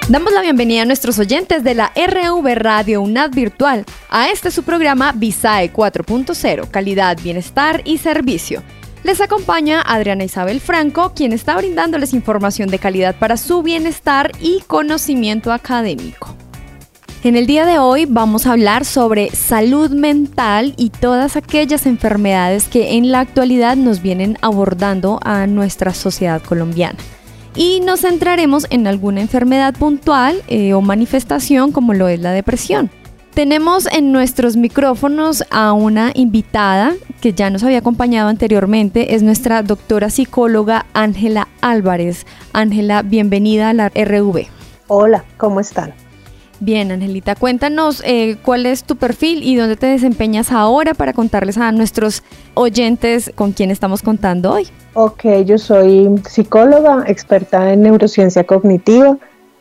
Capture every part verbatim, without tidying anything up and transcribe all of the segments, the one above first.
Damos la bienvenida a nuestros oyentes de la R V Radio UNAD Virtual a este su programa Visae cuatro punto cero, calidad, bienestar y servicio. Les acompaña Adriana Isabel Franco, quien está brindándoles información de calidad para su bienestar y conocimiento académico. En el día de hoy vamos a hablar sobre salud mental y todas aquellas enfermedades que en la actualidad nos vienen abordando a nuestra sociedad colombiana. Y nos centraremos en alguna enfermedad puntual eh, o manifestación como lo es la depresión. Tenemos en nuestros micrófonos a una invitada que ya nos había acompañado anteriormente, es nuestra doctora psicóloga Ángela Álvarez. Ángela, bienvenida a la R V. Hola, ¿cómo están? Bien, Angelita, cuéntanos eh, cuál es tu perfil y dónde te desempeñas ahora para contarles a nuestros oyentes con quién estamos contando hoy. Ok, yo soy psicóloga, experta en neurociencia cognitiva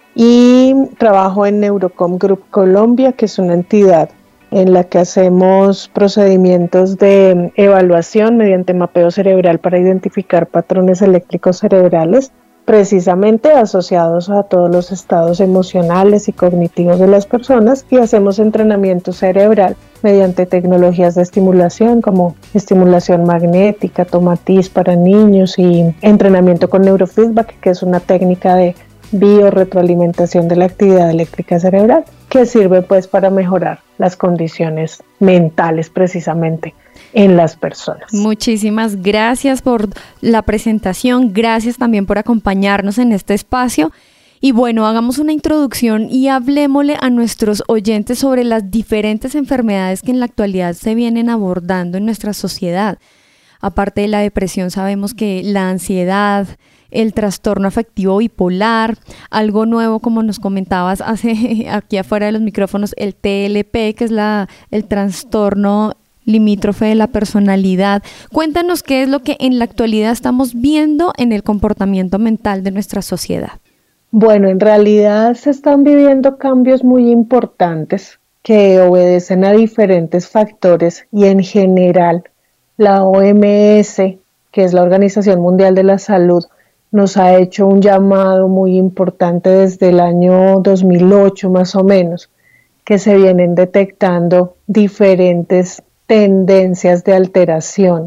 y trabajo en Neurocom Group Colombia, que es una entidad en la que hacemos procedimientos de evaluación mediante mapeo cerebral para identificar patrones eléctricos cerebrales, precisamente asociados a todos los estados emocionales y cognitivos de las personas, y hacemos entrenamiento cerebral mediante tecnologías de estimulación como estimulación magnética, tomatis para niños y entrenamiento con neurofeedback, que es una técnica de biorretroalimentación de la actividad eléctrica cerebral que sirve pues para mejorar las condiciones mentales precisamente en las personas. Muchísimas gracias por la presentación, gracias también por acompañarnos en este espacio. Y bueno, hagamos una introducción y hablemosle a nuestros oyentes sobre las diferentes enfermedades que en la actualidad se vienen abordando en nuestra sociedad. Aparte de la depresión, sabemos que la ansiedad, el trastorno afectivo bipolar, algo nuevo como nos comentabas hace aquí afuera de los micrófonos, el T L P, que es la, el trastorno limítrofe de la personalidad. Cuéntanos qué es lo que en la actualidad estamos viendo en el comportamiento mental de nuestra sociedad. Bueno, en realidad se están viviendo cambios muy importantes que obedecen a diferentes factores y en general la O M S, que es la Organización Mundial de la Salud, nos ha hecho un llamado muy importante desde el año dos mil ocho más o menos, que se vienen detectando diferentes tendencias de alteración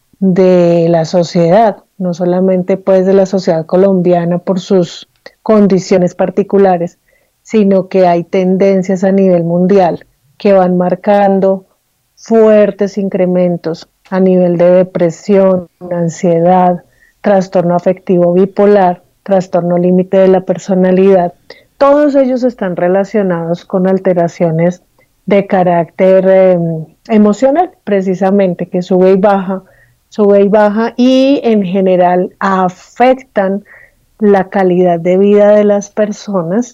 de la sociedad, no solamente pues de la sociedad colombiana por sus condiciones particulares, sino que hay tendencias a nivel mundial que van marcando fuertes incrementos a nivel de depresión, ansiedad, trastorno afectivo bipolar, trastorno límite de la personalidad. Todos ellos están relacionados con alteraciones de carácter eh, emocional, precisamente, que sube y baja, sube y baja y en general afectan la calidad de vida de las personas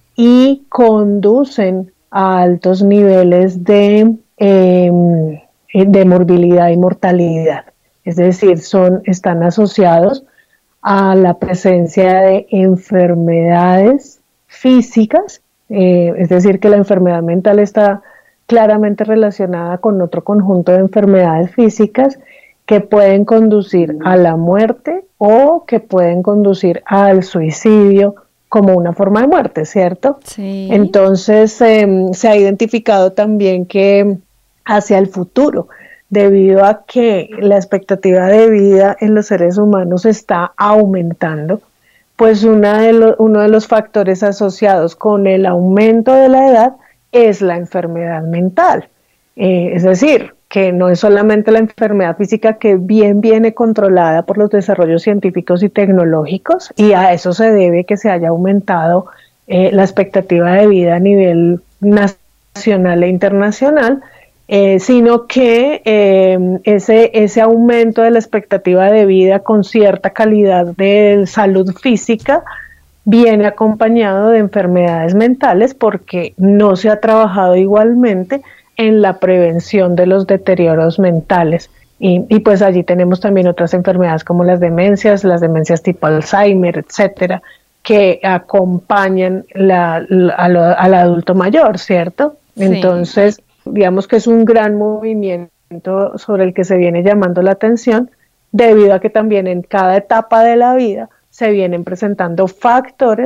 y conducen a altos niveles de, eh, de morbilidad y mortalidad. Es decir, son, están asociados a la presencia de enfermedades físicas, eh, es decir, que la enfermedad mental está claramente relacionada con otro conjunto de enfermedades físicas que pueden conducir a la muerte o que pueden conducir al suicidio como una forma de muerte, ¿cierto? Sí. Entonces, eh, se ha identificado también que hacia el futuro, debido a que la expectativa de vida en los seres humanos está aumentando, pues una de lo, uno de los factores asociados con el aumento de la edad es la enfermedad mental. Eh, es decir, que no es solamente la enfermedad física que bien viene controlada por los desarrollos científicos y tecnológicos, y a eso se debe que se haya aumentado eh, la expectativa de vida a nivel nacional e internacional, Eh, sino que eh, ese, ese aumento de la expectativa de vida con cierta calidad de salud física viene acompañado de enfermedades mentales porque no se ha trabajado igualmente en la prevención de los deterioros mentales. Y, y pues allí tenemos también otras enfermedades como las demencias, las demencias tipo Alzheimer, etcétera, que acompañan la, la, al, al adulto mayor, ¿cierto? Sí. Entonces, digamos que es un gran movimiento sobre el que se viene llamando la atención, debido a que también en cada etapa de la vida se vienen presentando factores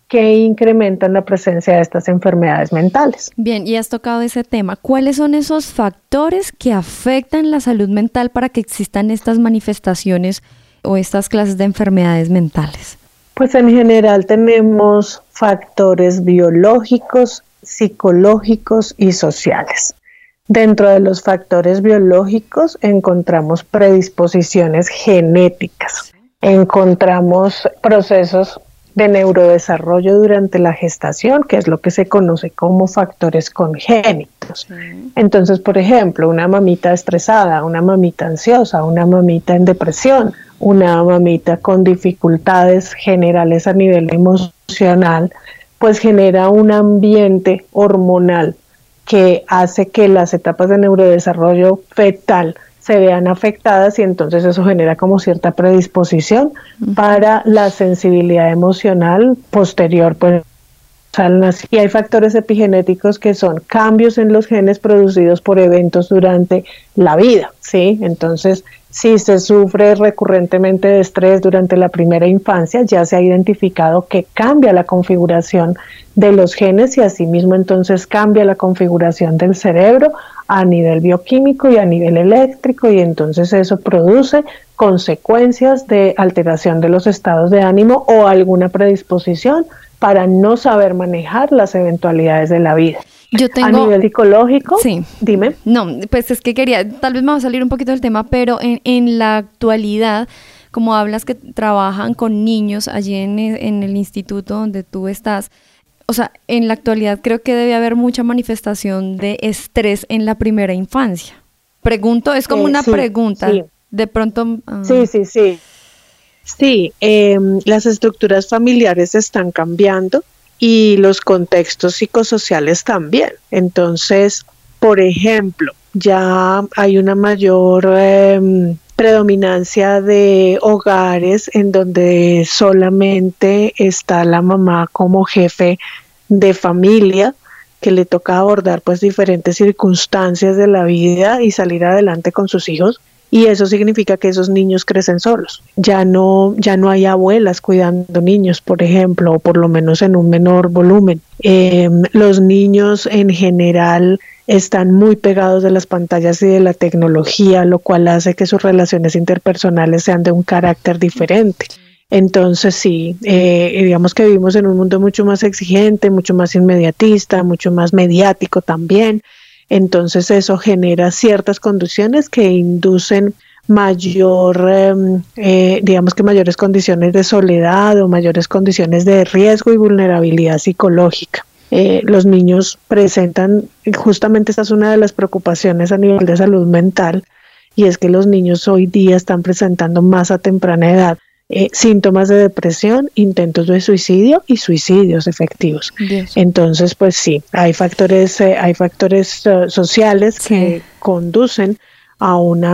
que incrementan la presencia de estas enfermedades mentales. Bien, y has tocado ese tema. ¿Cuáles son esos factores que afectan la salud mental para que existan estas manifestaciones o estas clases de enfermedades mentales? Pues en general tenemos factores biológicos, psicológicos y sociales. Dentro de los factores biológicos encontramos predisposiciones genéticas, encontramos procesos de neurodesarrollo durante la gestación, que es lo que se conoce como factores congénitos. Sí. Entonces, por ejemplo, una mamita estresada, una mamita ansiosa, una mamita en depresión, una mamita con dificultades generales a nivel emocional, pues genera un ambiente hormonal que hace que las etapas de neurodesarrollo fetal se vean afectadas y entonces eso genera como cierta predisposición uh-huh. para la sensibilidad emocional posterior, pues, al nacer. Y hay factores epigenéticos que son cambios en los genes producidos por eventos durante la vida, ¿sí? Entonces, si se sufre recurrentemente de estrés durante la primera infancia, ya se ha identificado que cambia la configuración de los genes y asimismo entonces cambia la configuración del cerebro a nivel bioquímico y a nivel eléctrico, y entonces eso produce consecuencias de alteración de los estados de ánimo o alguna predisposición para no saber manejar las eventualidades de la vida. Yo tengo, a nivel psicológico, sí. Dime. No, pues es que quería, tal vez me va a salir un poquito del tema, pero en, en la actualidad, como hablas que trabajan con niños allí en, en el instituto donde tú estás, o sea, en la actualidad creo que debe haber mucha manifestación de estrés en la primera infancia. Pregunto, es como eh, una sí, pregunta, sí. de pronto... Uh... Sí, sí, sí. Sí, eh, las estructuras familiares están cambiando y los contextos psicosociales también. Entonces, por ejemplo, ya hay una mayor eh, predominancia de hogares en donde solamente está la mamá como jefe de familia, que le toca abordar pues diferentes circunstancias de la vida y salir adelante con sus hijos. Y eso significa que esos niños crecen solos. Ya no, ya no hay abuelas cuidando niños, por ejemplo, o por lo menos en un menor volumen. Eh, los niños en general están muy pegados de las pantallas y de la tecnología, lo cual hace que sus relaciones interpersonales sean de un carácter diferente. Entonces sí, eh, digamos que vivimos en un mundo mucho más exigente, mucho más inmediatista, mucho más mediático también. Entonces eso genera ciertas condiciones que inducen mayor, eh, eh, digamos que mayores condiciones de soledad o mayores condiciones de riesgo y vulnerabilidad psicológica. Eh, los niños presentan, justamente esta es una de las preocupaciones a nivel de salud mental, y es que los niños hoy día están presentando más a temprana edad Eh, síntomas de depresión, intentos de suicidio y suicidios efectivos. Dios. Entonces, pues sí, hay factores, eh, hay factores uh, sociales sí. que conducen a una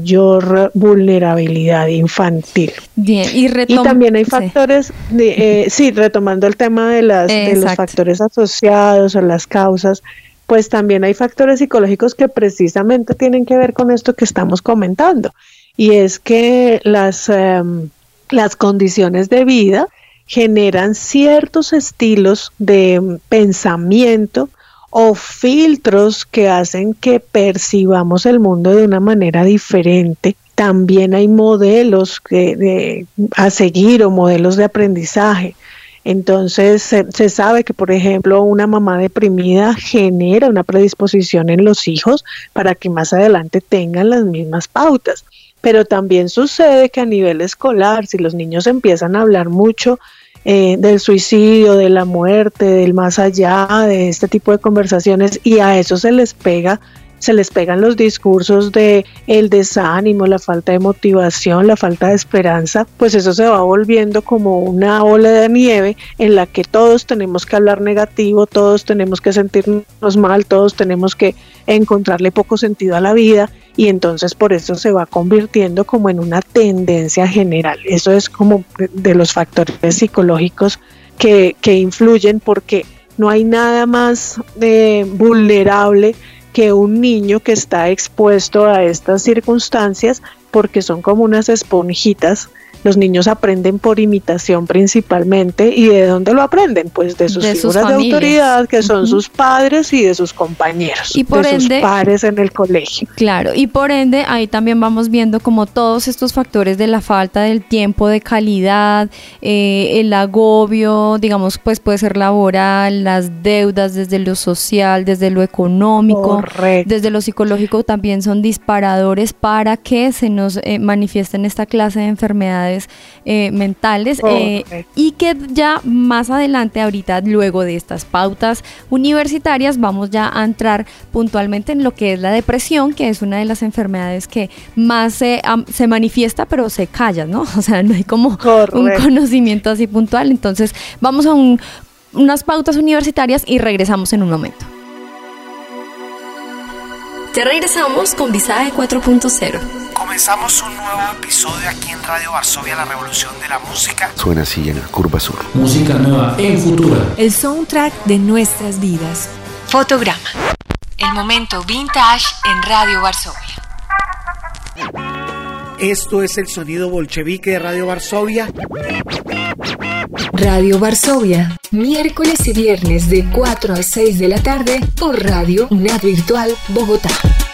mayor vulnerabilidad infantil. Bien, y, retom- y también hay factores, sí. De, eh, sí, retomando el tema de, las, de los factores asociados o las causas, pues también hay factores psicológicos que precisamente tienen que ver con esto que estamos comentando, y es que las... Um, Las condiciones de vida generan ciertos estilos de pensamiento o filtros que hacen que percibamos el mundo de una manera diferente. También hay modelos que, de, a seguir o modelos de aprendizaje. Entonces se, se sabe que, por ejemplo, una mamá deprimida genera una predisposición en los hijos para que más adelante tengan las mismas pautas. Pero también sucede que a nivel escolar, si los niños empiezan a hablar mucho eh, del suicidio, de la muerte, del más allá, de este tipo de conversaciones, y a eso se les pega, se les pegan los discursos de el desánimo, la falta de motivación, la falta de esperanza, pues eso se va volviendo como una ola de nieve en la que todos tenemos que hablar negativo, todos tenemos que sentirnos mal, todos tenemos que encontrarle poco sentido a la vida, y entonces por eso se va convirtiendo como en una tendencia general. Eso es como de los factores psicológicos que, que influyen, porque no hay nada más eh, vulnerable que un niño que está expuesto a estas circunstancias, porque son como unas esponjitas Los niños aprenden por imitación principalmente. ¿Y de dónde lo aprenden? Pues de sus de figuras sus de autoridad, que son uh-huh. sus padres y de sus compañeros, y por de ende, sus pares en el colegio. Claro, y por ende ahí también vamos viendo como todos estos factores de la falta del tiempo de calidad, eh, el agobio, digamos, pues puede ser laboral, las deudas desde lo social, desde lo económico, Correcto. Desde lo psicológico también son disparadores para que se nos eh, manifiesten esta clase de enfermedades eh, mentales eh, y que ya más adelante, ahorita luego de estas pautas universitarias, vamos ya a entrar puntualmente en lo que es la depresión, que es una de las enfermedades que más se, um, se manifiesta pero se calla, ¿no? O sea, no hay como Correcto. Un conocimiento así puntual. Entonces vamos a un, unas pautas universitarias y regresamos en un momento. Ya regresamos con Visae cuatro punto cero. Comenzamos un nuevo episodio aquí en Radio Varsovia, la revolución de la música. Suena así en la curva sur. Música nueva en Futura. El soundtrack de nuestras vidas. Fotograma. El momento vintage en Radio Varsovia. Esto es el sonido bolchevique de Radio Varsovia. Radio Varsovia, miércoles y viernes de cuatro a seis de la tarde por Radio UNAD Virtual Bogotá.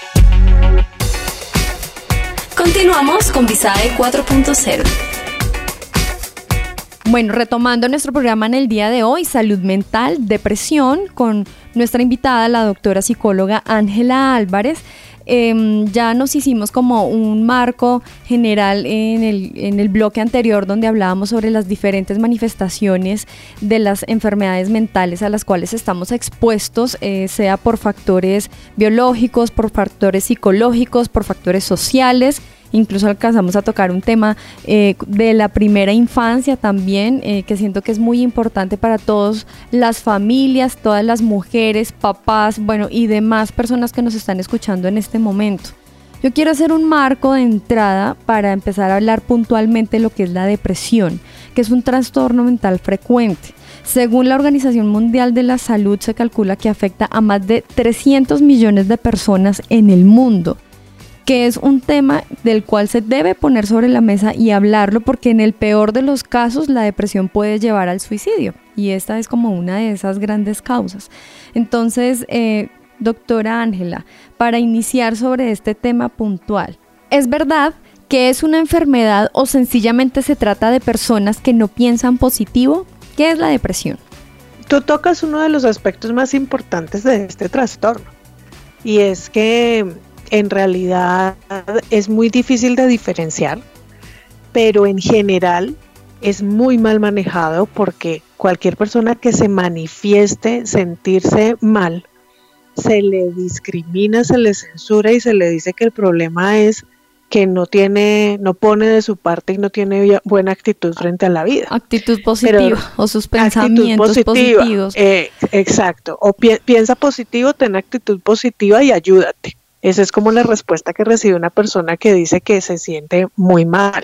Continuamos con Visae cuatro punto cero. Bueno, retomando nuestro programa en el día de hoy, salud mental, depresión, con nuestra invitada, la doctora psicóloga Ángela Álvarez. Eh, ya nos hicimos como un marco general en el, en el bloque anterior donde hablábamos sobre las diferentes manifestaciones de las enfermedades mentales a las cuales estamos expuestos, eh, sea por factores biológicos, por factores psicológicos, por factores sociales. Incluso alcanzamos a tocar un tema eh, de la primera infancia también, eh, que siento que es muy importante para todas las familias, todas las mujeres, papás, bueno, y demás personas que nos están escuchando en este momento. Yo quiero hacer un marco de entrada para empezar a hablar puntualmente de lo que es la depresión, que es un trastorno mental frecuente. Según la Organización Mundial de la Salud, se calcula que afecta a más de trescientos millones de personas en el mundo, que es un tema del cual se debe poner sobre la mesa y hablarlo, porque en el peor de los casos la depresión puede llevar al suicidio y esta es como una de esas grandes causas. Entonces, eh, doctora Ángela, para iniciar sobre este tema puntual, ¿es verdad que es una enfermedad o sencillamente se trata de personas que no piensan positivo? ¿Qué es la depresión? Tú tocas uno de los aspectos más importantes de este trastorno y es que en realidad es muy difícil de diferenciar, pero en general es muy mal manejado porque cualquier persona que se manifieste sentirse mal, se le discrimina, se le censura y se le dice que el problema es que no tiene, no pone de su parte y no tiene buena actitud frente a la vida. Actitud positiva Pero, o sus pensamientos positiva, positivos. Eh, exacto, o pi- piensa positivo, ten actitud positiva y ayúdate. Esa es como la respuesta que recibe una persona que dice que se siente muy mal.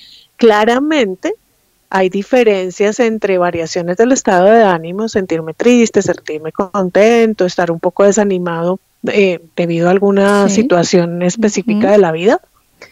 Claramente hay diferencias entre variaciones del estado de ánimo, sentirme triste, sentirme contento, estar un poco desanimado eh, debido a alguna sí. situación específica uh-huh. de la vida,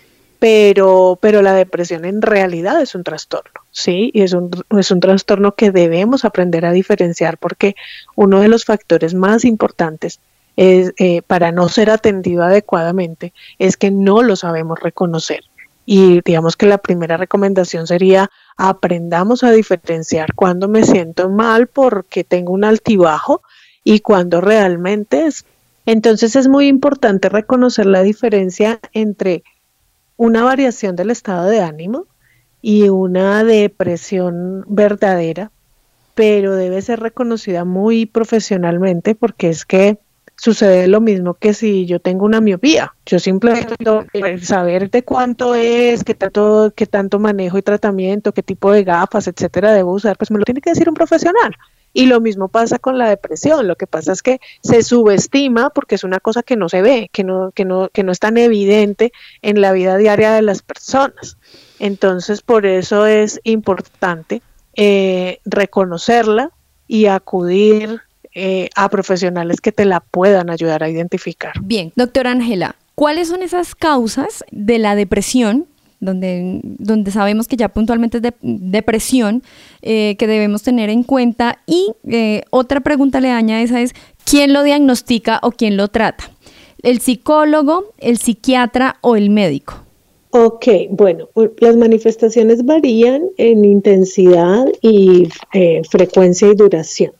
pero, pero la depresión en realidad es un trastorno, ¿sí? Y es un, es un trastorno que debemos aprender a diferenciar porque uno de los factores más importantes Es, eh, para no ser atendido adecuadamente, es que no lo sabemos reconocer. Y digamos que la primera recomendación sería aprendamos a diferenciar cuando me siento mal porque tengo un altibajo y cuando realmente es. Entonces es muy importante reconocer la diferencia entre una variación del estado de ánimo y una depresión verdadera, pero debe ser reconocida muy profesionalmente porque es que sucede lo mismo que si yo tengo una miopía. Yo simplemente saber de cuánto es, qué tanto, qué tanto manejo y tratamiento, qué tipo de gafas, etcétera, debo usar, pues me lo tiene que decir un profesional. Y lo mismo pasa con la depresión. Lo que pasa es que se subestima porque es una cosa que no se ve, que no, que no, que no es tan evidente en la vida diaria de las personas. Entonces, por eso es importante eh, reconocerla y acudir Eh, a profesionales que te la puedan ayudar a identificar. Bien, doctora Ángela, ¿cuáles son esas causas de la depresión donde, donde sabemos que ya puntualmente es de, depresión, eh, que debemos tener en cuenta. Y eh, otra pregunta aledaña a esa es, ¿quién lo diagnostica o quién lo trata? ¿El psicólogo, el psiquiatra o el médico? Ok, bueno, las manifestaciones varían en intensidad y eh, frecuencia y duración.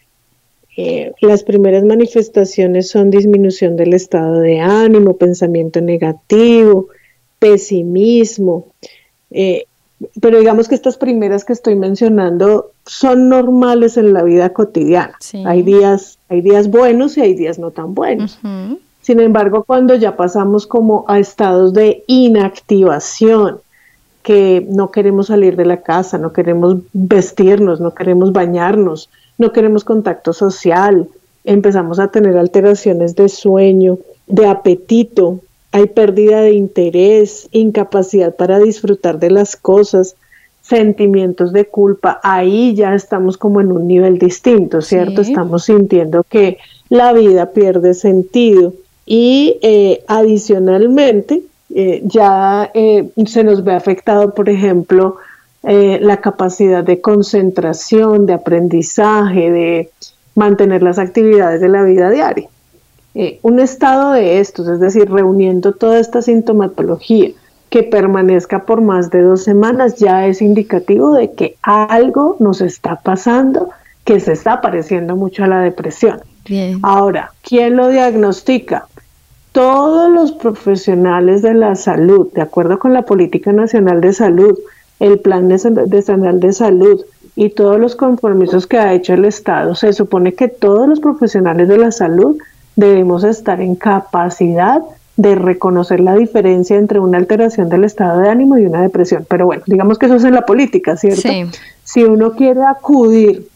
Eh, las primeras manifestaciones son disminución del estado de ánimo, pensamiento negativo, pesimismo, eh, pero digamos que estas primeras que estoy mencionando son normales en la vida cotidiana. Sí. Hay días, hay días buenos y hay días no tan buenos. Uh-huh. Sin embargo, cuando ya pasamos como a estados de inactivación, que no queremos salir de la casa, no queremos vestirnos, no queremos bañarnos, no queremos contacto social, empezamos a tener alteraciones de sueño, de apetito, hay pérdida de interés, incapacidad para disfrutar de las cosas, sentimientos de culpa, ahí ya estamos como en un nivel distinto, ¿cierto? Sí. Estamos sintiendo que la vida pierde sentido. Y eh, adicionalmente eh, ya eh, se nos ve afectado, por ejemplo, eh, la capacidad de concentración, de aprendizaje, de mantener las actividades de la vida diaria. Eh, un estado de estos, es decir, reuniendo toda esta sintomatología que permanezca por más de dos semanas, ya es indicativo de que algo nos está pasando, que se está pareciendo mucho a la depresión. Bien. Ahora, ¿quién lo diagnostica? Todos los profesionales de la salud, de acuerdo con la Política Nacional de Salud, el Plan Nacional de Salud y todos los compromisos que ha hecho el Estado, se supone que todos los profesionales de la salud debemos estar en capacidad de reconocer la diferencia entre una alteración del estado de ánimo y una depresión. Pero bueno, digamos que eso es en la política, ¿cierto? Sí. Si uno quiere acudir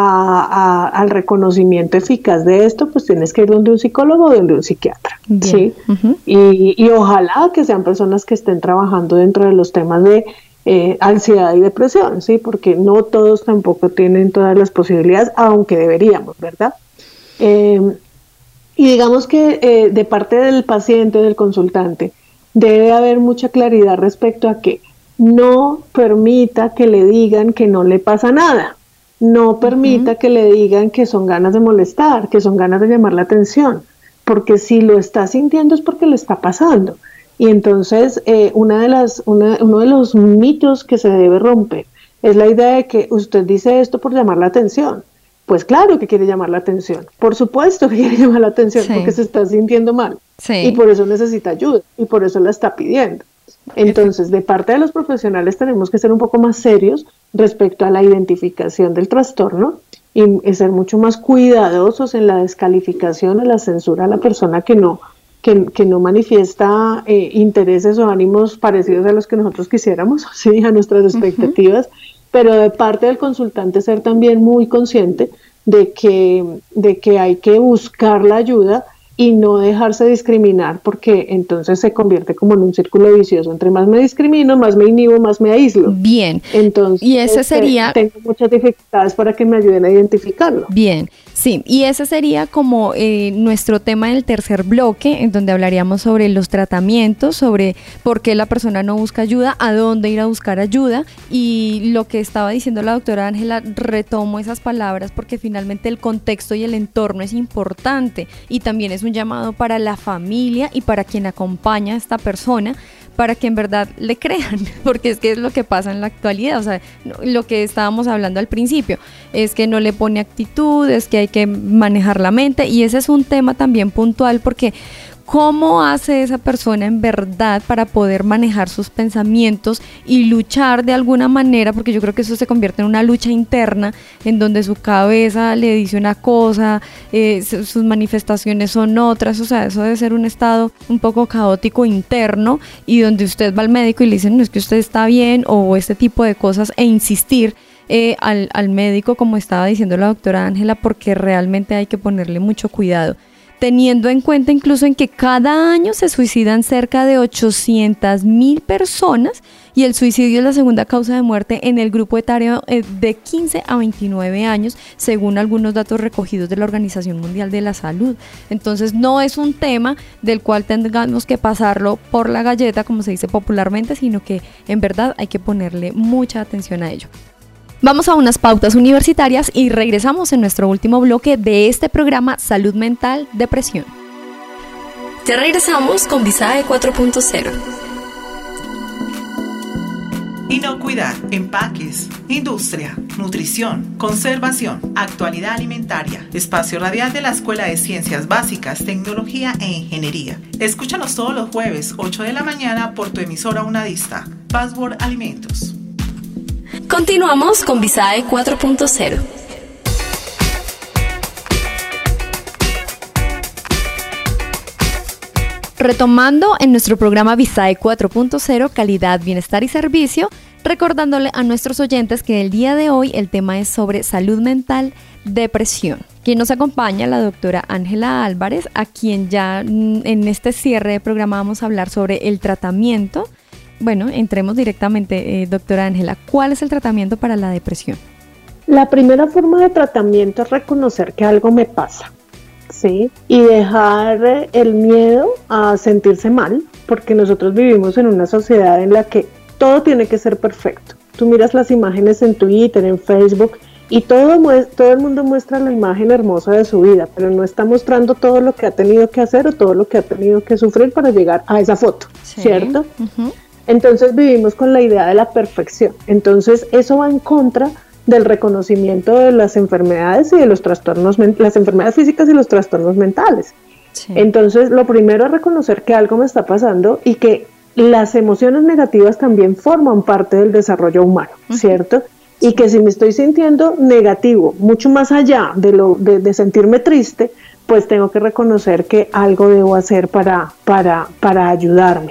A, a, al reconocimiento eficaz de esto, pues tienes que ir donde un psicólogo o donde un psiquiatra. Bien. ¿Sí? Uh-huh. y, y ojalá que sean personas que estén trabajando dentro de los temas de eh, ansiedad y depresión, ¿sí? Porque no todos tampoco tienen todas las posibilidades, aunque deberíamos, ¿verdad? Eh, y digamos que eh, de parte del paciente, del consultante, debe haber mucha claridad respecto a que no permita que le digan que no le pasa nada. No permita uh-huh. que le digan que son ganas de molestar, que son ganas de llamar la atención, porque si lo está sintiendo es porque le está pasando. Y entonces eh, una de las, una, uno de los mitos que se debe romper es la idea de que usted dice esto por llamar la atención. Pues claro que quiere llamar la atención, por supuesto que quiere llamar la atención, sí. porque se está sintiendo mal sí. y por eso necesita ayuda y por eso la está pidiendo. Entonces, de parte de los profesionales tenemos que ser un poco más serios respecto a la identificación del trastorno y ser mucho más cuidadosos en la descalificación o la censura a la persona que no, que, que no manifiesta eh, intereses o ánimos parecidos a los que nosotros quisiéramos, ¿sí? A nuestras expectativas, uh-huh. pero de parte del consultante ser también muy consciente de que, de que hay que buscar la ayuda y no dejarse discriminar, porque entonces se convierte como en un círculo vicioso. Entre más me discrimino, más me inhibo, más me aíslo. Bien. Entonces, y ese sería... tengo muchas dificultades para que me ayuden a identificarlo. Bien, sí. Y ese sería como eh, nuestro tema del tercer bloque, en donde hablaríamos sobre los tratamientos, sobre por qué la persona no busca ayuda, a dónde ir a buscar ayuda. Y lo que estaba diciendo la doctora Ángela, retomo esas palabras porque finalmente el contexto y el entorno es importante y también es un llamado para la familia y para quien acompaña a esta persona para que en verdad le crean, porque es que es lo que pasa en la actualidad, o sea, lo que estábamos hablando al principio, es que no le pone actitud, es que hay que manejar la mente y ese es un tema también puntual porque ¿cómo hace esa persona en verdad para poder manejar sus pensamientos y luchar de alguna manera? Porque yo creo que eso se convierte en una lucha interna en donde su cabeza le dice una cosa, eh, sus manifestaciones son otras, o sea, eso debe ser un estado un poco caótico interno y donde usted va al médico y le dicen, no, es que usted está bien o este tipo de cosas e insistir eh, al, al médico, como estaba diciendo la doctora Ángela, porque realmente hay que ponerle mucho cuidado. Teniendo en cuenta incluso en que cada año se suicidan cerca de ochocientas mil personas y el suicidio es la segunda causa de muerte en el grupo etario de quince a veintinueve años, según algunos datos recogidos de la Organización Mundial de la Salud. Entonces no es un tema del cual tengamos que pasarlo por la galleta, como se dice popularmente, sino que en verdad hay que ponerle mucha atención a ello. Vamos a unas pautas universitarias y regresamos en nuestro último bloque de este programa Salud Mental, Depresión. Ya regresamos con Visae cuatro punto cero. Inocuidad, empaques, industria, nutrición, conservación, actualidad alimentaria. Espacio radial de la Escuela de Ciencias Básicas, Tecnología e Ingeniería. Escúchanos todos los jueves, ocho de la mañana, por tu emisora Unadista. Password Alimentos. Continuamos con Visae cuatro punto cero. Retomando en nuestro programa Visae cuatro punto cero, calidad, bienestar y servicio, recordándole a nuestros oyentes que el día de hoy el tema es sobre salud mental, depresión. Quien nos acompaña, la doctora Ángela Álvarez, a quien ya en este cierre de programa vamos a hablar sobre el tratamiento. Bueno, entremos directamente, eh, doctora Ángela, ¿cuál es el tratamiento para la depresión? La primera forma de tratamiento es reconocer que algo me pasa, ¿sí? Y dejar el miedo a sentirse mal, porque nosotros vivimos en una sociedad en la que todo tiene que ser perfecto. Tú miras las imágenes en Twitter, en Facebook, y todo, todo el mundo muestra la imagen hermosa de su vida, pero no está mostrando todo lo que ha tenido que hacer o todo lo que ha tenido que sufrir para llegar a esa foto, sí. ¿Cierto? Uh-huh. Entonces vivimos con la idea de la perfección. Entonces eso va en contra del reconocimiento de las enfermedades y de los trastornos, las enfermedades físicas y los trastornos mentales. Sí. Entonces lo primero es reconocer que algo me está pasando y que las emociones negativas también forman parte del desarrollo humano, uh-huh. ¿Cierto? Sí. Y que si me estoy sintiendo negativo, mucho más allá de, lo, de, de sentirme triste, pues tengo que reconocer que algo debo hacer para, para, para ayudarme.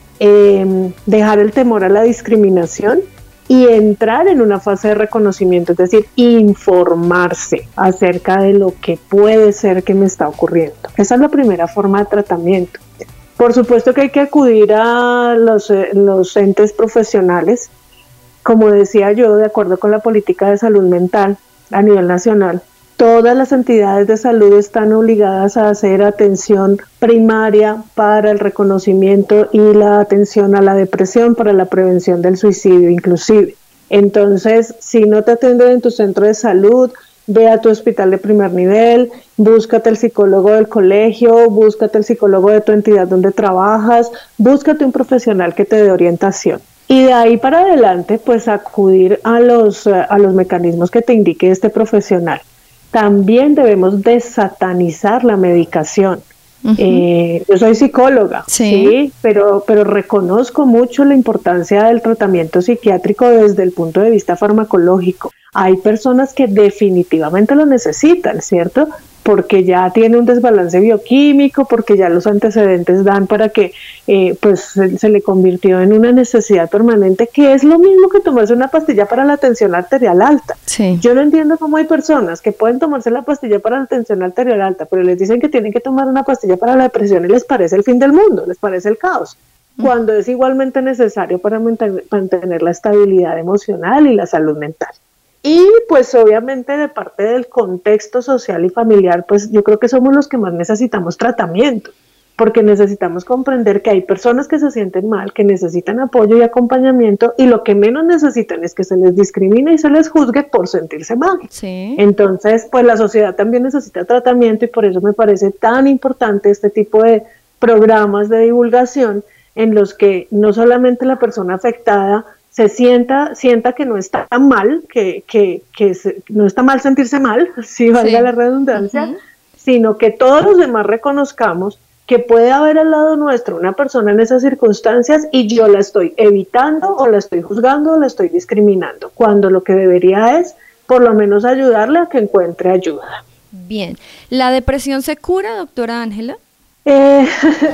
Eh, dejar el temor a la discriminación y entrar en una fase de reconocimiento, es decir, informarse acerca de lo que puede ser que me está ocurriendo. Esa es la primera forma de tratamiento. Por supuesto que hay que acudir a los, eh, los entes profesionales, como decía yo, de acuerdo con la política de salud mental a nivel nacional. Todas las entidades de salud están obligadas a hacer atención primaria para el reconocimiento y la atención a la depresión, para la prevención del suicidio inclusive. Entonces, si no te atienden en tu centro de salud, ve a tu hospital de primer nivel, búscate el psicólogo del colegio, búscate el psicólogo de tu entidad donde trabajas, búscate un profesional que te dé orientación. Y de ahí para adelante, pues acudir a los, a los mecanismos que te indique este profesional. También debemos desatanizar la medicación. Uh-huh. Eh, yo soy psicóloga, sí, ¿sí? Pero, pero reconozco mucho la importancia del tratamiento psiquiátrico desde el punto de vista farmacológico. Hay personas que definitivamente lo necesitan, ¿cierto? Porque ya tiene un desbalance bioquímico, porque ya los antecedentes dan para que eh, pues se, se le convirtió en una necesidad permanente, que es lo mismo que tomarse una pastilla para la tensión arterial alta. Sí. Yo no entiendo cómo hay personas que pueden tomarse la pastilla para la tensión arterial alta, pero les dicen que tienen que tomar una pastilla para la depresión y les parece el fin del mundo, les parece el caos, mm. cuando es igualmente necesario para mantener, mantener la estabilidad emocional y la salud mental. Y pues obviamente de parte del contexto social y familiar, pues yo creo que somos los que más necesitamos tratamiento, porque necesitamos comprender que hay personas que se sienten mal, que necesitan apoyo y acompañamiento, y lo que menos necesitan es que se les discrimine y se les juzgue por sentirse mal. Sí. Entonces, pues la sociedad también necesita tratamiento, y por eso me parece tan importante este tipo de programas de divulgación en los que no solamente la persona afectada se sienta, sienta que no está mal, que, que, que se, no está mal sentirse mal, si valga sí. la redundancia, uh-huh. sino que todos los demás reconozcamos que puede haber al lado nuestro una persona en esas circunstancias y yo la estoy evitando o la estoy juzgando o la estoy discriminando, cuando lo que debería es por lo menos ayudarle a que encuentre ayuda. Bien, ¿la depresión se cura, doctora Ángela? Eh,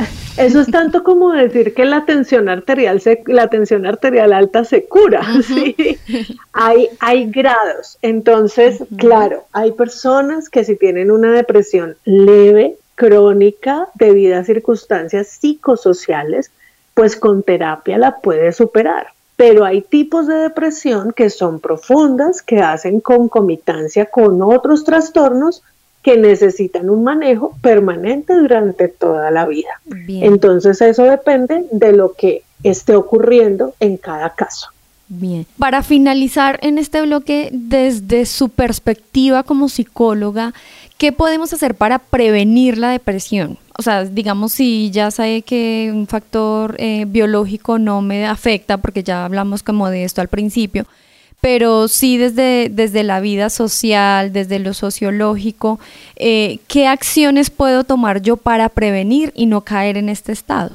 eso es tanto como decir que la tensión arterial se, la tensión arterial alta se cura, uh-huh. ¿sí? hay, hay grados, entonces, uh-huh. claro, hay personas que si tienen una depresión leve, crónica, debido a circunstancias psicosociales, pues con terapia la puede superar. Pero hay tipos de depresión que son profundas, que hacen concomitancia con otros trastornos que necesitan un manejo permanente durante toda la vida. Bien. Entonces eso depende de lo que esté ocurriendo en cada caso. Bien. Para finalizar en este bloque, desde su perspectiva como psicóloga, ¿qué podemos hacer para prevenir la depresión? O sea, digamos, si ya sé que un factor eh, biológico no me afecta, porque ya hablamos como de esto al principio, pero sí desde, desde la vida social, desde lo sociológico, eh, ¿qué acciones puedo tomar yo para prevenir y no caer en este estado?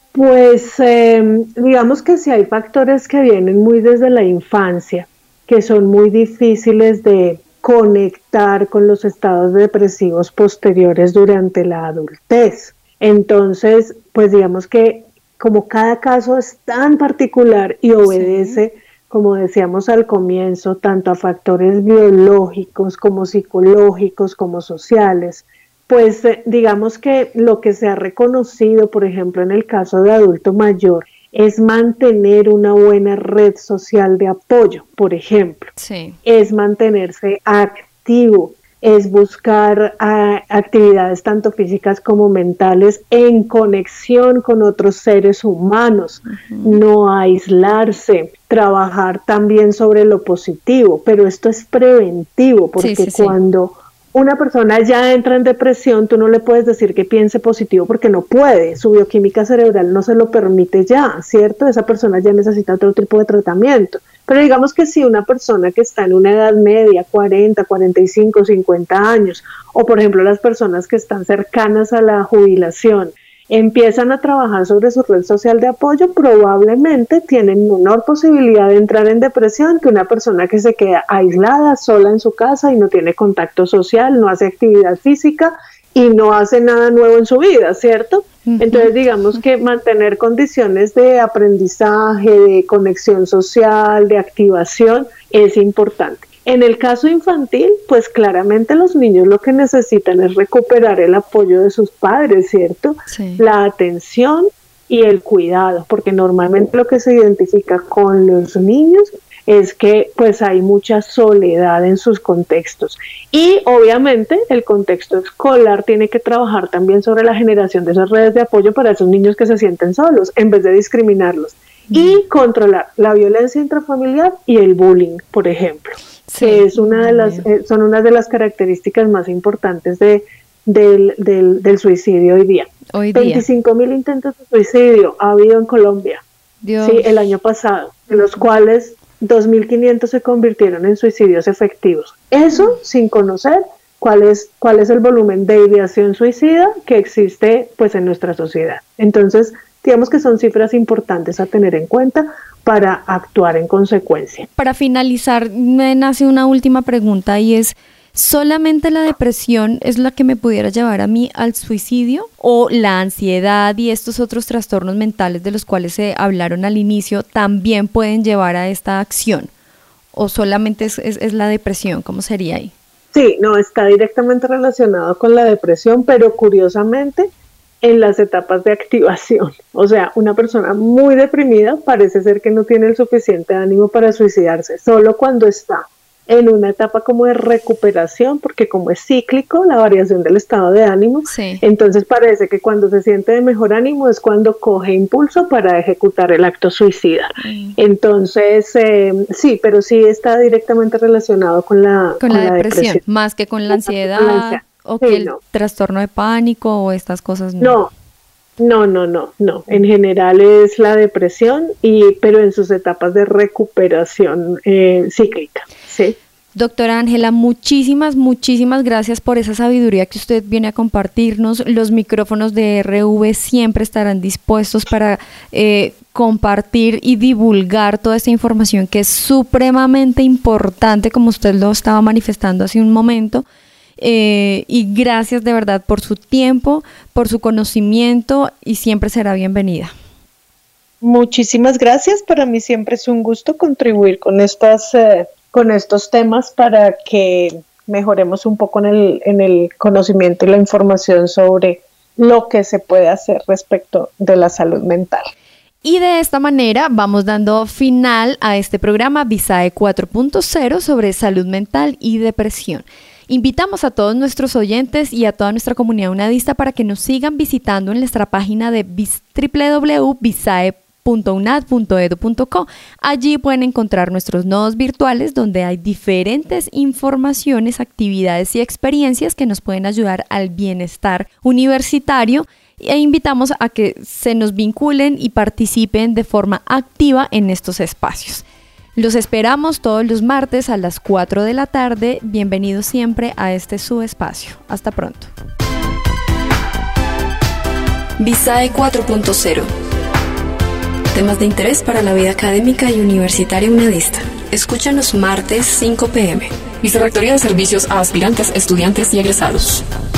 Pues eh, digamos que sí hay factores que vienen muy desde la infancia, que son muy difíciles de conectar con los estados depresivos posteriores durante la adultez. Entonces, pues digamos que como cada caso es tan particular y obedece, sí, como decíamos al comienzo, tanto a factores biológicos como psicológicos como sociales, pues eh, digamos que lo que se ha reconocido, por ejemplo, en el caso de adulto mayor, es mantener una buena red social de apoyo, por ejemplo. Sí. Es mantenerse activo, es buscar uh, actividades tanto físicas como mentales en conexión con otros seres humanos, uh-huh. No aislarse, trabajar también sobre lo positivo, pero esto es preventivo, porque sí, sí, cuando... Sí. Una persona ya entra en depresión, tú no le puedes decir que piense positivo porque no puede, su bioquímica cerebral no se lo permite ya, ¿cierto? Esa persona ya necesita otro tipo de tratamiento. Pero digamos que si una persona que está en una edad media, cuarenta, cuarenta y cinco, cincuenta años, o por ejemplo las personas que están cercanas a la jubilación, empiezan a trabajar sobre su red social de apoyo, probablemente tienen menor posibilidad de entrar en depresión que una persona que se queda aislada, sola en su casa y no tiene contacto social, no hace actividad física y no hace nada nuevo en su vida, ¿cierto? Uh-huh. Entonces digamos que mantener condiciones de aprendizaje, de conexión social, de activación es importante. En el caso infantil, pues claramente los niños lo que necesitan es recuperar el apoyo de sus padres, ¿cierto? Sí. La atención y el cuidado, porque normalmente lo que se identifica con los niños es que pues hay mucha soledad en sus contextos. Y obviamente el contexto escolar tiene que trabajar también sobre la generación de esas redes de apoyo para esos niños que se sienten solos, en vez de discriminarlos. Mm. Y controlar la violencia intrafamiliar y el bullying, por ejemplo. Sí, que es una de las, eh, son una de las características más importantes de, del, del, del suicidio hoy día. Hoy día. veinticinco mil intentos de suicidio ha habido en Colombia, Dios. Sí, el año pasado, de los cuales dos mil quinientos se convirtieron en suicidios efectivos. Eso mm. sin conocer cuál es, cuál es el volumen de ideación suicida que existe pues, en nuestra sociedad. Entonces, digamos que son cifras importantes a tener en cuenta para actuar en consecuencia. Para finalizar, me nace una última pregunta y es, ¿solamente la depresión es la que me pudiera llevar a mí al suicidio? ¿O la ansiedad y estos otros trastornos mentales de los cuales se hablaron al inicio también pueden llevar a esta acción? ¿O solamente es, es, es la depresión? ¿Cómo sería ahí? Sí, no, está directamente relacionado con la depresión, pero curiosamente en las etapas de activación. O sea, una persona muy deprimida parece ser que no tiene el suficiente ánimo para suicidarse, solo cuando está en una etapa como de recuperación, porque como es cíclico la variación del estado de ánimo, sí. Entonces parece que cuando se siente de mejor ánimo es cuando coge impulso para ejecutar el acto suicida. Mm. Entonces, eh, sí, pero sí está directamente relacionado con la, con, con la, la depresión, depresión, más que con la ansiedad. Con la ansiedad. ¿O sí, que el no. trastorno de pánico o estas cosas? No. no, no, no, no, no. En general es la depresión, y pero en sus etapas de recuperación eh, cíclica, ¿sí? Doctora Ángela, muchísimas, muchísimas gracias por esa sabiduría que usted viene a compartirnos. Los micrófonos de R V siempre estarán dispuestos para eh, compartir y divulgar toda esta información que es supremamente importante, como usted lo estaba manifestando hace un momento. Eh, y gracias de verdad por su tiempo, por su conocimiento, y siempre será bienvenida. Muchísimas gracias, para mí siempre es un gusto contribuir con estas, eh, con estos temas para que mejoremos un poco en el, en el conocimiento y la información sobre lo que se puede hacer respecto de la salud mental. Y de esta manera vamos dando final a este programa Visae cuatro punto cero sobre salud mental y depresión. Invitamos a todos nuestros oyentes y a toda nuestra comunidad unadista para que nos sigan visitando en nuestra página de doble u doble u doble u punto visae punto unad punto edu punto co. Allí pueden encontrar nuestros nodos virtuales donde hay diferentes informaciones, actividades y experiencias que nos pueden ayudar al bienestar universitario. E invitamos a que se nos vinculen y participen de forma activa en estos espacios. Los esperamos todos los martes a las cuatro de la tarde. Bienvenidos siempre a este su espacio. Hasta pronto. Visae cuatro punto cero. Temas de interés para la vida académica y universitaria unadista. Escúchanos martes cinco p m. Vicerrectoría de Servicios a Aspirantes, Estudiantes y Egresados.